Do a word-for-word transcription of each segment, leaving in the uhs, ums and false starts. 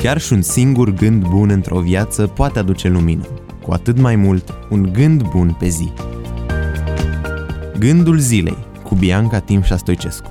Chiar și un singur gând bun într-o viață poate aduce lumină, cu atât mai mult un gând bun pe zi. Gândul zilei cu Bianca Timșa Stoicescu.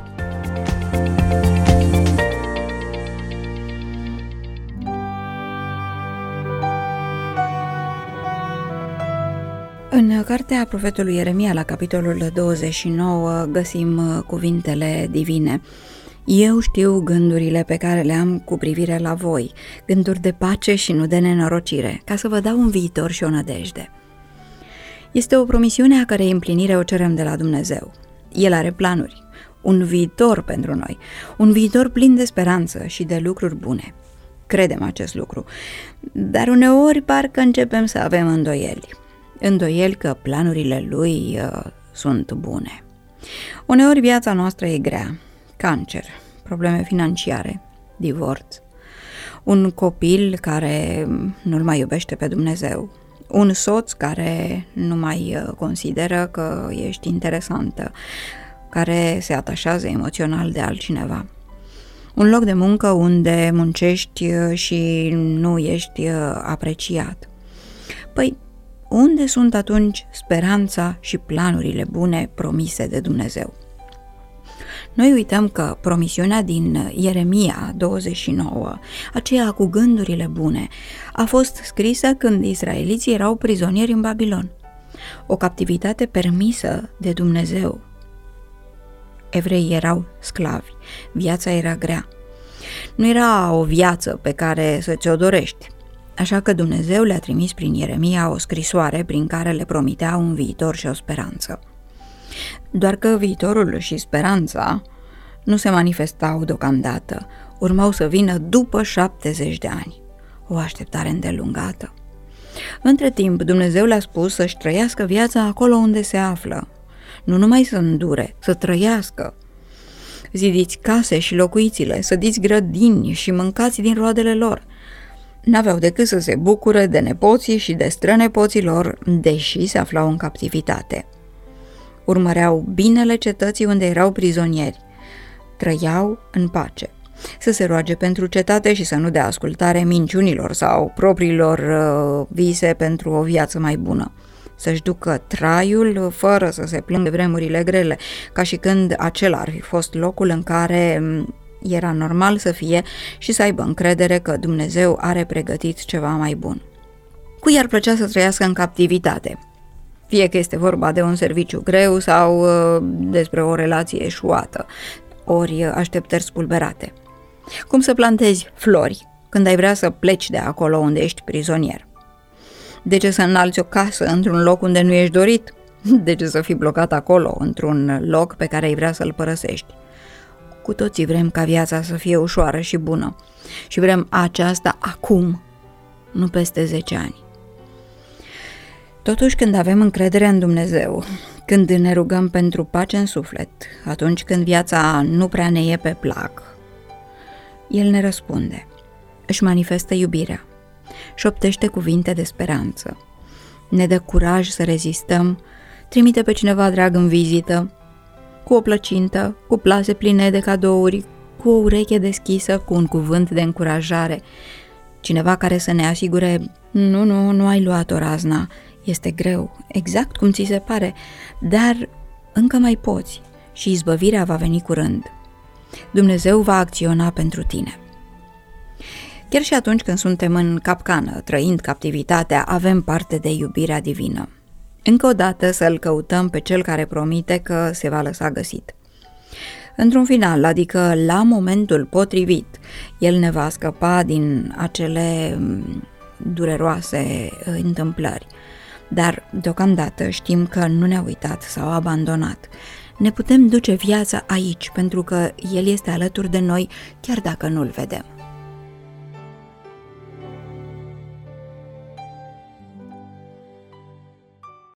În cartea profetului Ieremia, la capitolul douăzeci și nouă, găsim cuvintele divine. Eu știu gândurile pe care le am cu privire la voi, gânduri de pace și nu de nenorocire, ca să vă dau un viitor și o nădejde. Este o promisiune a cărei împlinire o cerem de la Dumnezeu. El are planuri, un viitor pentru noi, un viitor plin de speranță și de lucruri bune. Credem acest lucru, dar uneori parcă începem să avem îndoieli. Îndoieli că planurile lui uh, sunt bune. Uneori viața noastră e grea, cancer, probleme financiare, divorț, un copil care nu-L mai iubește pe Dumnezeu, un soț care nu mai consideră că ești interesantă, care se atașează emoțional de altcineva, un loc de muncă unde muncești și nu ești apreciat. Păi, unde sunt atunci speranța și planurile bune promise de Dumnezeu? Noi uităm că promisiunea din Ieremia douăzeci și nouă, aceea cu gândurile bune, a fost scrisă când israeliții erau prizonieri în Babilon. O captivitate permisă de Dumnezeu. Evreii erau sclavi, viața era grea. Nu era o viață pe care să ți-o dorești. Așa că Dumnezeu le-a trimis prin Ieremia o scrisoare prin care le promitea un viitor și o speranță. Doar că viitorul și speranța nu se manifestau deocamdată, urmau să vină după șaptezeci de ani, o așteptare îndelungată. Între timp, Dumnezeu le-a spus să-și trăiască viața acolo unde se află, nu numai să îndure, să trăiască. Zidiți case și locuiți-le, sădiți grădini și mâncați din roadele lor. N-aveau decât să se bucure de nepoții și de strănepoții lor, deși se aflau în captivitate. Urmăreau binele cetății unde erau prizonieri. Trăiau în pace. Să se roage pentru cetate și să nu dea ascultare minciunilor sau propriilor uh, vise pentru o viață mai bună. Să-și ducă traiul fără să se plângă de vremurile grele, ca și când acela ar fi fost locul în care era normal să fie și să aibă încredere că Dumnezeu are pregătit ceva mai bun. Cui ar plăcea să trăiască în captivitate? Fie că este vorba de un serviciu greu sau uh, despre o relație eșuată, ori așteptări spulberate. Cum să plantezi flori când ai vrea să pleci de acolo unde ești prizonier? De ce să înalți o casă într-un loc unde nu ești dorit? De ce să fii blocat acolo, într-un loc pe care ai vrea să-l părăsești? Cu toții vrem ca viața să fie ușoară și bună și vrem aceasta acum, nu peste zece ani. Totuși, când avem încredere în Dumnezeu, când ne rugăm pentru pace în suflet, atunci când viața nu prea ne e pe plac, El ne răspunde, își manifestă iubirea, șoptește cuvinte de speranță, ne dă curaj să rezistăm, trimite pe cineva drag în vizită, cu o plăcintă, cu plase pline de cadouri, cu o ureche deschisă, cu un cuvânt de încurajare, cineva care să ne asigure, nu, nu, nu ai luat-o razna, este greu, exact cum ți se pare, dar încă mai poți și izbăvirea va veni curând. Dumnezeu va acționa pentru tine. Chiar și atunci când suntem în capcană, trăind captivitatea, avem parte de iubirea divină. Încă o dată să-L căutăm pe Cel care promite că se va lăsa găsit. Într-un final, adică la momentul potrivit, El ne va scăpa din acele dureroase întâmplări. Dar, deocamdată, știm că nu ne-a uitat sau abandonat. Ne putem duce viața aici, pentru că El este alături de noi, chiar dacă nu-L vedem.